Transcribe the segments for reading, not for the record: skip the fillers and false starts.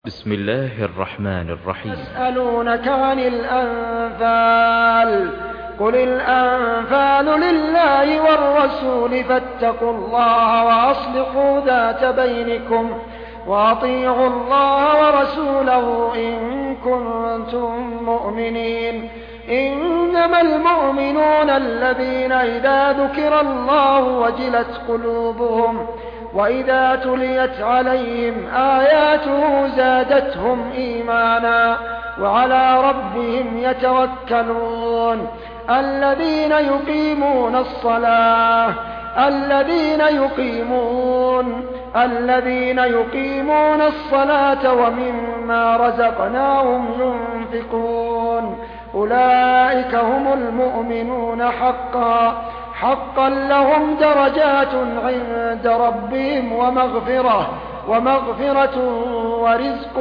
بسم الله الرحمن الرحيم. يسألونك عن الأنفال قل الأنفال لله والرسول فاتقوا الله وأصلحوا ذات بينكم وأطيعوا الله ورسوله إن كنتم مؤمنين. إنما المؤمنون الذين إذا ذكر الله وجلت قلوبهم وإذا تليت عليهم آياته زادتهم إيمانا وعلى ربهم يتوكلون. الذين يقيمون الصلاة ومما رزقناهم ينفقون أولئك هم المؤمنون حقا لهم درجات عند ربهم ومغفرة ورزق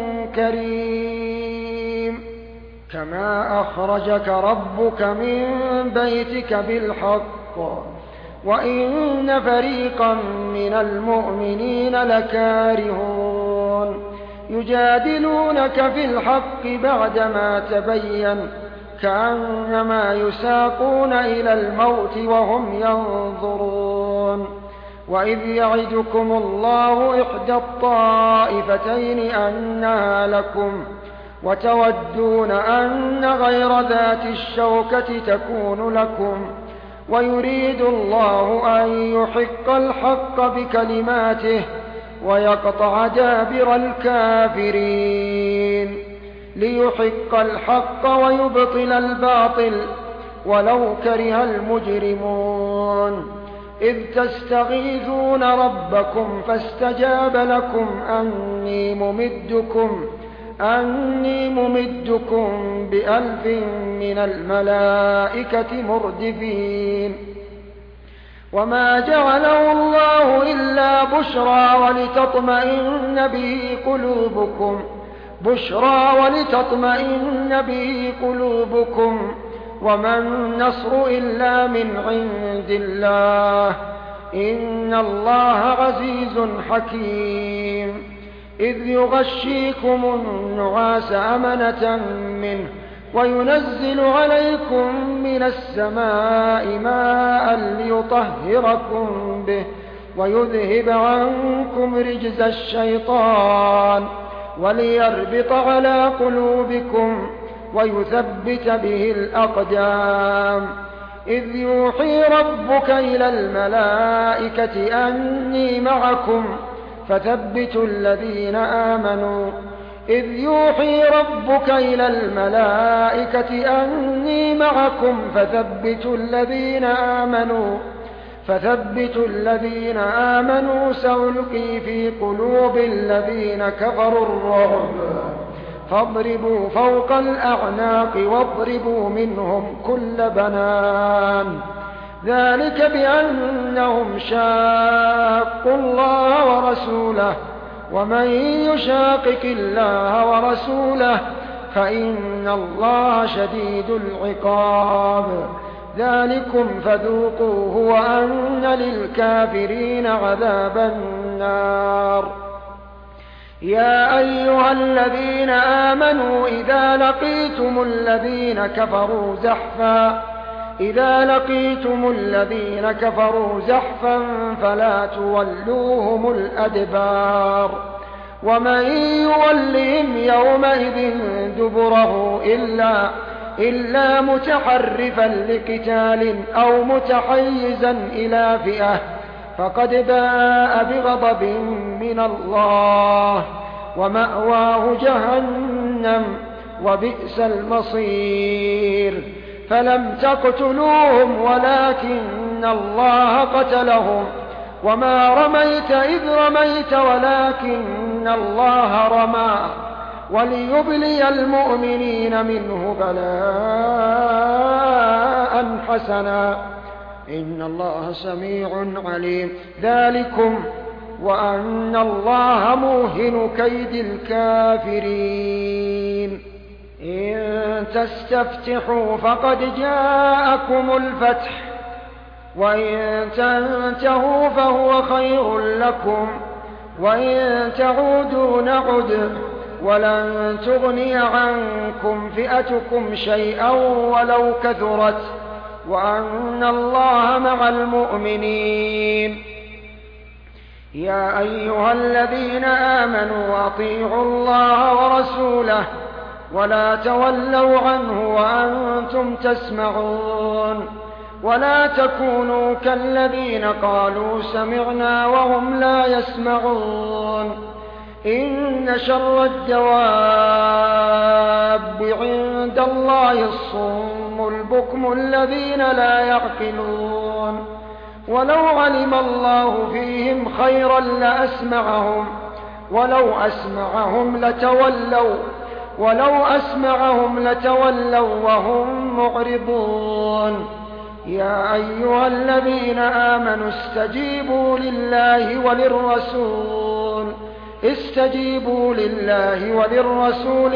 كريم. كما أخرجك ربك من بيتك بالحق وإن فريقا من المؤمنين لكارهون يجادلونك في الحق بعدما تبين كأنما يساقون إلى الموت وهم ينظرون. وإذ يعدكم الله إحدى الطائفتين أنها لكم وتودون أن غير ذات الشوكة تكون لكم ويريد الله أن يحق الحق بكلماته ويقطع دابر الكافرين ليحق الحق ويبطل الباطل ولو كره المجرمون. إذ تستغيثون ربكم فاستجاب لكم أني ممدكم ب1000 من الملائكة مردفين. وما جعله الله إلا بشرى ولتطمئن به قلوبكم وما النصر إلا من عند الله إن الله عزيز حكيم. إذ يغشيكم النعاس أمنة منه وينزل عليكم من السماء ماء ليطهركم به ويذهب عنكم رجز الشيطان وليربط على قلوبكم ويثبت به الأقدام. إذ يوحي ربك إلى الملائكة أني معكم فثبتوا الذين آمنوا سألقي في قلوب الذين كفروا الرعب فاضربوا فوق الأعناق واضربوا منهم كل بنان. ذلك بأنهم شاقوا الله ورسوله ومن يشاقق الله ورسوله فإن الله شديد العقاب. ذلكم فذوقوه وأن للكافرين عذاب النار. يا أيها الذين آمنوا إذا لقيتم الذين كفروا زحفا فلا تولوهم الأدبار. ومن يولهم يومئذ دبره إلا متحرفا لقتال أو متحيزا إلى فئة فقد باء بغضب من الله ومأواه جهنم وبئس المصير. فلم تقتلوهم ولكن الله قتلهم وما رميت إذ رميت ولكن الله رمى وليبلي المؤمنين منه بلاء حسنا إن الله سميع عليم. ذلكم وأن الله موهن كيد الكافرين. إن تستفتحوا فقد جاءكم الفتح وإن تنتهوا فهو خير لكم وإن تعودوا نعد ولن تغني عنكم فئتكم شيئا ولو كثرت وأن الله مع المؤمنين. يا أيها الذين آمنوا أطيعوا الله ورسوله ولا تولوا عنه وأنتم تسمعون ولا تكونوا كالذين قالوا سمعنا وهم لا يسمعون. إن شر الدواب عند الله الصم البكم الذين لا يعقلون. ولو علم الله فيهم خيرا لأسمعهم ولو أسمعهم لتولوا وهم معرضون. يا أيها الذين آمنوا استجيبوا لله وللرسول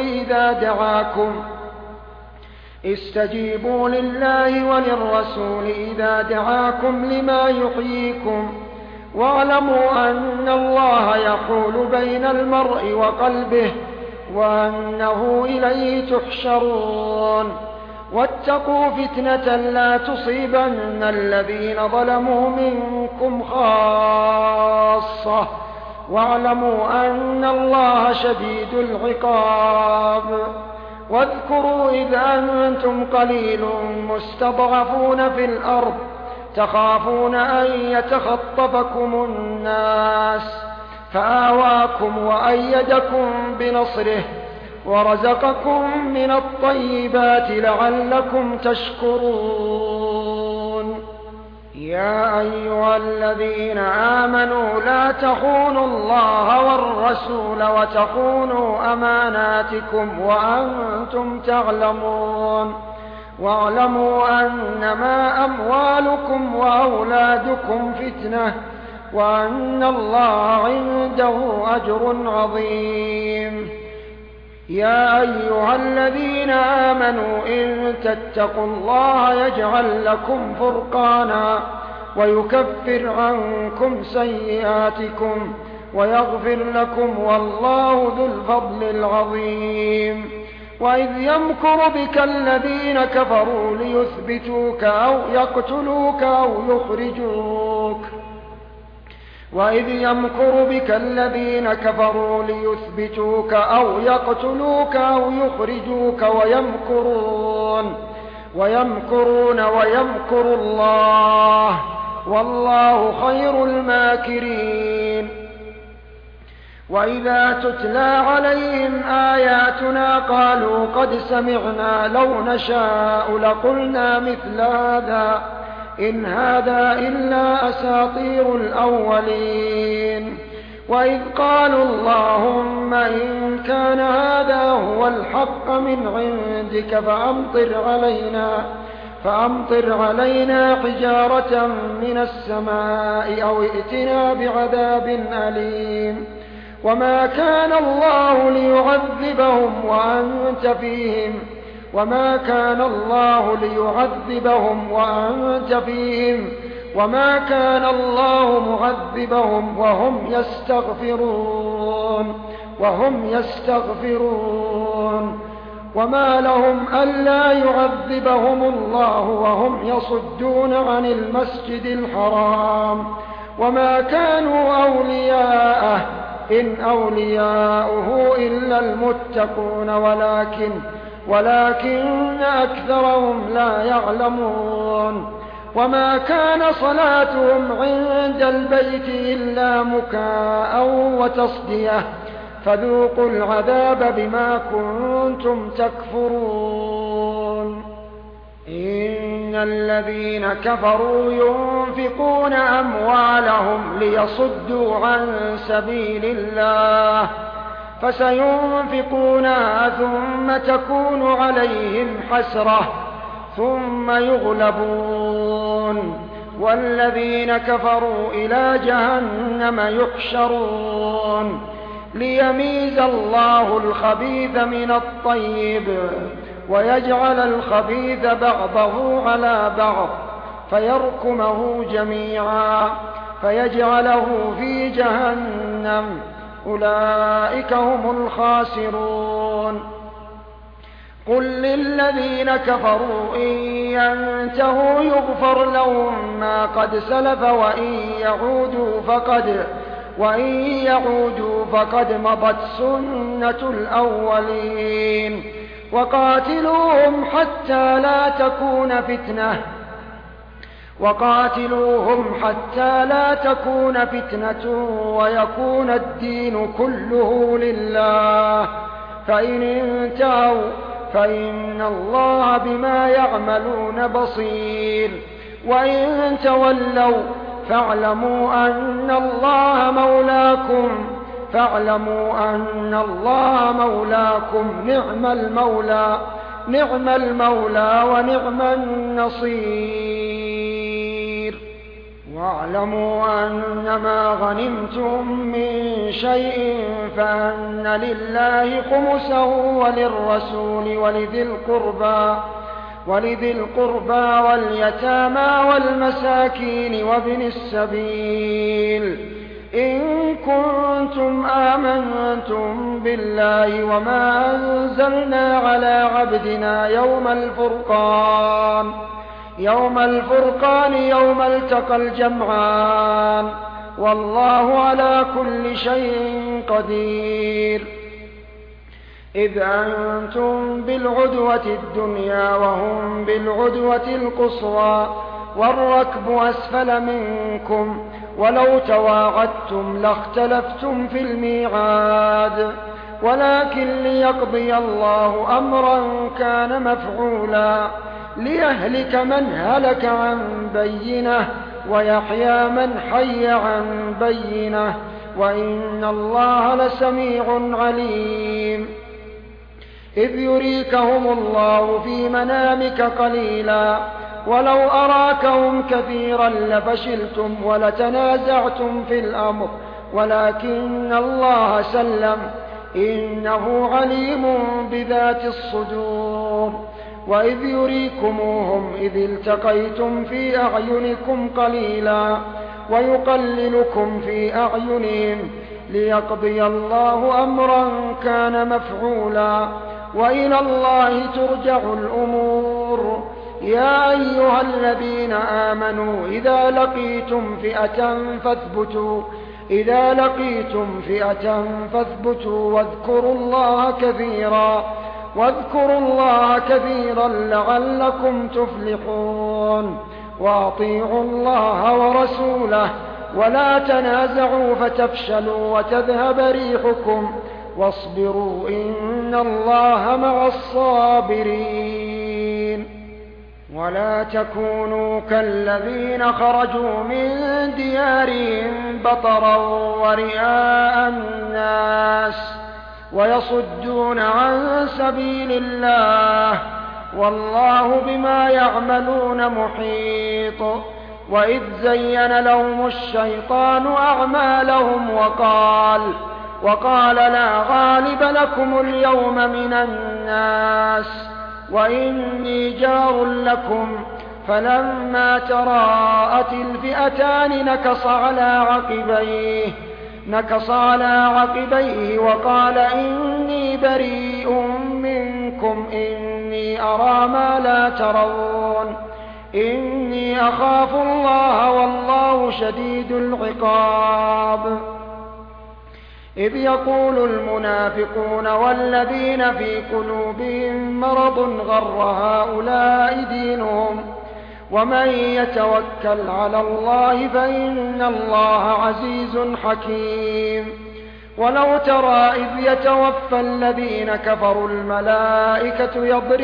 إذا دعاكم لما يحييكم واعلموا أن الله يحول بين المرء وقلبه وأنه إليه تحشرون. واتقوا فتنة لا تصيبن الذين ظلموا منكم خاصة واعلموا أن الله شديد العقاب. واذكروا إذ أنتم قليل مستضعفون في الأرض تخافون أن يتخطفكم الناس فآواكم وأيدكم بنصره ورزقكم من الطيبات لعلكم تشكرون. يا أيها الذين آمنوا لا تخونوا الله والرسول وتخونوا أماناتكم وأنتم تعلمون. واعلموا أنما أموالكم وأولادكم فتنة وأن الله عنده أجر عظيم. يا أيها الذين آمنوا إن تتقوا الله يجعل لكم فرقانا ويكفر عنكم سيئاتكم ويغفر لكم والله ذو الفضل العظيم. وإذ يمكر بك الذين كفروا ليثبتوك أو يقتلوك أو يخرجوك ويمكرون ويمكر الله والله خير الماكرين. وإذا تتلى عليهم آياتنا قالوا قد سمعنا لو نشاء لقلنا مثل هذا إن هذا إلا أساطير الأولين. وإذ قالوا اللهم إن كان هذا هو الحق من عندك فأمطر علينا حجارة من السماء أو ائتنا بعذاب أليم. وما كان الله ليعذبهم وأنت فيهم وما كان الله معذبهم وهم يستغفرون. وما لهم ألا يعذبهم الله وهم يصدون عن المسجد الحرام وما كانوا أولياءه إن أولياؤه إلا المتقون ولكن أكثرهم لا يعلمون. وما كان صلاتهم عند البيت إلا مكاء وتصدية فذوقوا العذاب بما كنتم تكفرون. إن الذين كفروا ينفقون أموالهم ليصدوا عن سبيل الله فسينفقونها ثم تكون عليهم حسرة ثم يغلبون والذين كفروا إلى جهنم يحشرون ليميز الله الخبيث من الطيب ويجعل الخبيث بعضه على بعض فيركمه جميعا فيجعله في جهنم. أولئك هم الخاسرون. قل للذين كفروا إن ينتهوا يغفر لهم ما قد سلف وإن يعودوا فقد مضت سنة الأولين. وقاتلوهم حتى لا تكون فتنة ويكون الدين كله لله. فإن انتهوا فإن الله بما يعملون بصير. وإن تولوا فاعلموا أن الله مولاكم نعم المولى ونعم النصير. واعلموا أنما غنمتم من شيء فأن لله خمسه وللرسول ولذي القربى واليتامى والمساكين وابن السبيل إن كنتم آمنتم بالله وما أنزلنا على عبدنا يوم الفرقان يوم التقى الجمعان والله على كل شيء قدير. إذ أنتم بالعدوة الدنيا وهم بالعدوة القصوى والركب أسفل منكم ولو تواعدتم لاختلفتم في الميعاد ولكن ليقضي الله أمرا كان مفعولا ليهلك من هلك عن بينة ويحيى من حي عن بينة وإن الله لسميع عليم. إذ يريكهم الله في منامك قليلا ولو أراكهم كثيرا لفشلتم ولتنازعتم في الأمر ولكن الله سلم إنه عليم بذات الصدور. وإذ يريكموهم إذ التقيتم في أعينكم قليلا ويقللكم في أعينهم ليقضي الله أمرا كان مفعولا وإلى الله ترجع الأمور. يا أيها الذين آمنوا إذا لقيتم فئة فاثبتوا واذكروا الله كثيرا لعلكم تفلحون. وأطيعوا الله ورسوله ولا تنازعوا فتفشلوا وتذهب ريحكم واصبروا إن الله مع الصابرين. ولا تكونوا كالذين خرجوا من ديارهم بطرا ورئاء الناس ويصدون عن سبيل الله والله بما يعملون محيط. وإذ زين لهم الشيطان أعمالهم وقال لا غالب لكم اليوم من الناس وإني جار لكم فلما تراءت الفئتان نكص على عقبيه وقال إني بريء منكم إني أرى ما لا ترون إني أخاف الله والله شديد العقاب. إذ يقول المنافقون والذين في قلوبهم مرض غر هؤلاء دينهم ومن يتوكل على الله فإن الله عزيز حكيم. ولو ترى إذ يتوفى الذين كفروا الملائكة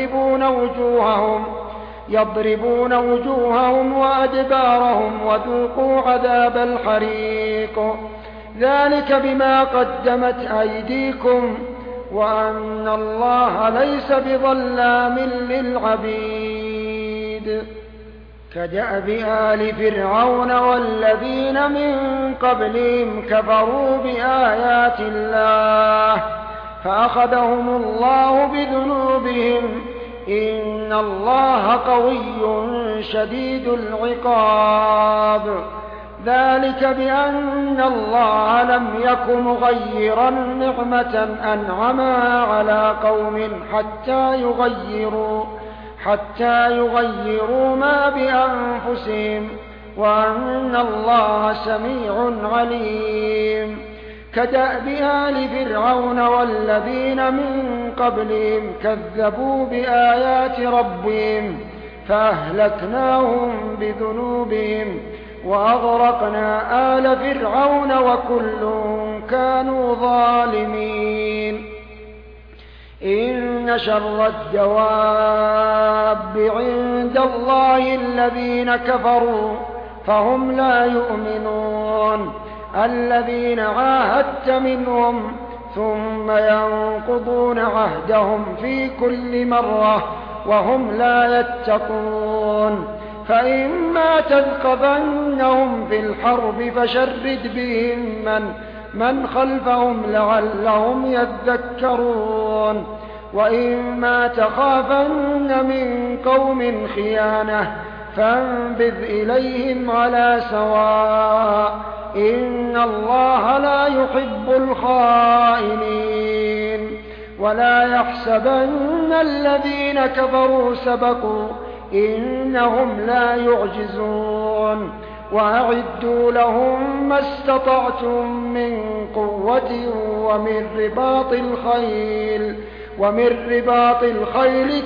يضربون وجوههم وأدبارهم وذوقوا عذاب الحريق ذلك بما قدمت أيديكم وأن الله ليس بظلام للعبيد. كدأب آل فرعون والذين من قبلهم كفروا بآيات الله فأخذهم الله بذنوبهم إن الله قوي شديد العقاب. ذلك بأن الله لم يك مغيرا نعمة أنعمها على قوم حتى يغيروا ما بأنفسهم وأن الله سميع عليم. كدأب آل فرعون والذين من قبلهم كذبوا بآيات ربهم فأهلكناهم بذنوبهم وأغرقنا آل فرعون وكل كانوا ظالمين. إن شر الدواب عند الله الذين كفروا فهم لا يؤمنون، الذين عاهدت منهم ثم ينقضون عهدهم في كل مرة وهم لا يتقون. فإما تثقفنهم في الحرب فشرد بهم من خلفهم لعلهم يذكرون، وإما تخافن من قوم خيانة فانبذ إليهم على سواء، إن الله لا يحب الخائنين. ولا يحسبن الذين كفروا سبقوا، إنهم لا يعجزون. وأعدوا لهم ما استطعتم من قوة ومن رباط الخيل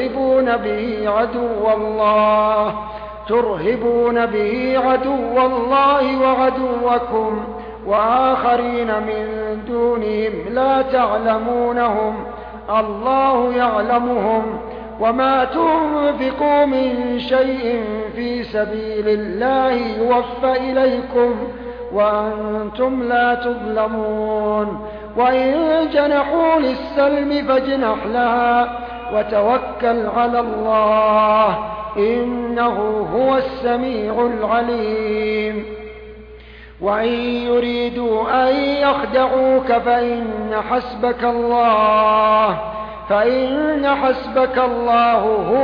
ترهبون به عدو الله وعدوكم وآخرين من دونهم لا تعلمونهم الله يعلمهم. وما تنفقوا من شيء في سبيل الله يوفى إليكم وأنتم لا تظلمون. وإن جنحوا للسلم فاجنح لها وتوكل على الله، إنه هو السميع العليم. وإن يريدوا أن يخدعوك فإن حسبك الله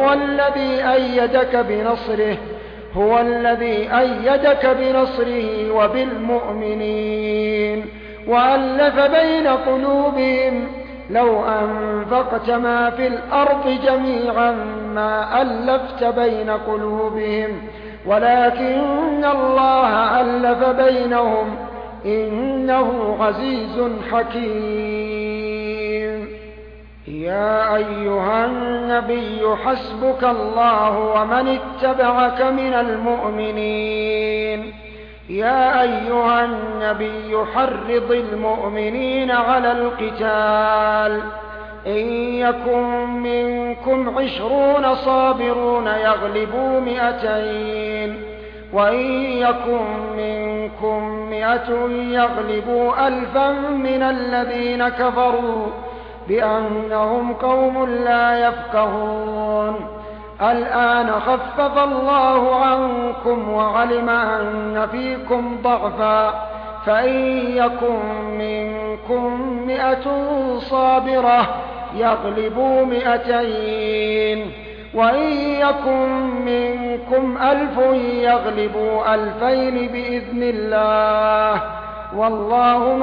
هو الذي أيدك بنصره وبالمؤمنين وألف بين قلوبهم، لو أنفقت ما في الأرض جميعا ما ألفت بين قلوبهم ولكن الله ألف بينهم، إنه عزيز حكيم. يا أيها النبي حسبك الله ومن اتبعك من المؤمنين. يا أيها النبي حرض المؤمنين على القتال، إن يكن منكم 20 صابرون يغلبوا 200، وإن يكن منكم 100 يغلبوا 1000 من الذين كفروا بأنهم قوم لا يفقهون. الآن خفف الله عنكم وعلم أن فيكم ضعفا، فإن يكن منكم 100 صابرة يغلبوا 200، وإن يكن منكم 1000 يغلبوا 2000 بإذن الله، والله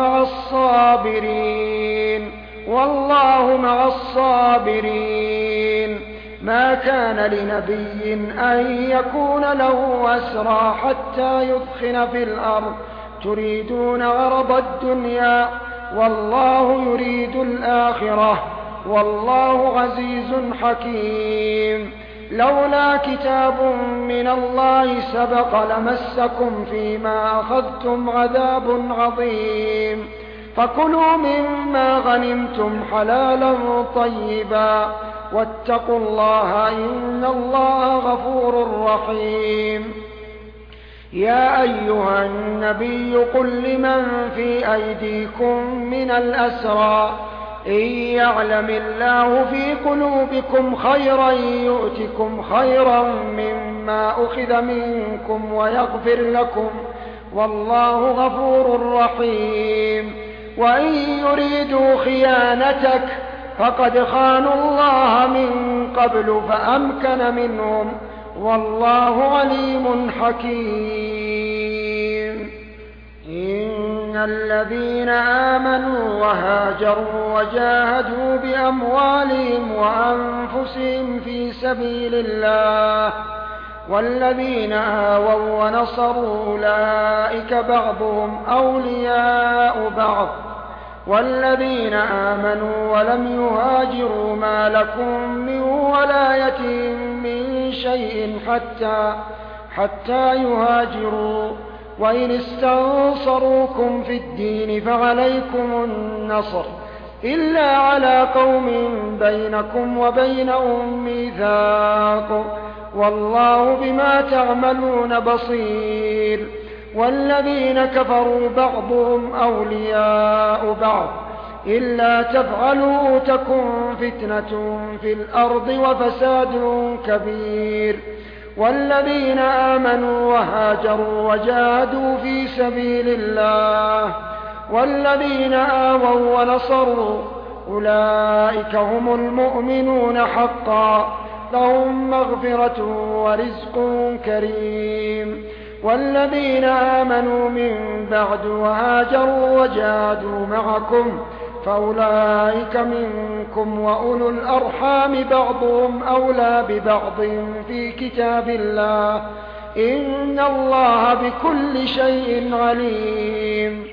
مع الصابرين. ما كان لنبي أن يكون له أسرى حتى يثخن في الأرض، تريدون عرض الدنيا والله يريد الآخرة، والله عزيز حكيم. لولا كتاب من الله سبق لمسكم فيما أخذتم عذاب عظيم، فكلوا مما غنمتم حلالا طيبا واتقوا الله إن الله غفور رحيم. يا أيها النبي قل لمن في أيديكم من الأسرى إن يعلم الله في قلوبكم خيرا يؤتكم خيرا مما أخذ منكم ويغفر لكم، والله غفور رحيم. وإن يريدوا خيانتك فقد خانوا الله من قبل فأمكن منهم، والله عليم حكيم. إن الذين آمنوا وهاجروا وجاهدوا بأموالهم وأنفسهم في سبيل الله والذين آووا ونصروا أولئك بعضهم أولياء بعض والذين آمنوا ولم يهاجروا ما لكم من ولايتهم من شيء حتى يهاجروا وإن استنصروكم في الدين فعليكم النصر إلا على قوم بينكم وبينهم ميثاق والله بما تعملون بصير والذين كفروا بعضهم أولياء بعض إلا تفعلوا تكن فتنة في الأرض وفساد كبير والذين آمنوا وهاجروا وجاهدوا في سبيل الله والذين آووا ونصروا أولئك هم المؤمنون حقا لهم مغفرة ورزق كريم والذين آمنوا من بعد وهاجروا وجاهدوا معكم فأولئك منكم وأولو الأرحام بعضهم أولى ببعض في كتاب الله إن الله بكل شيء عليم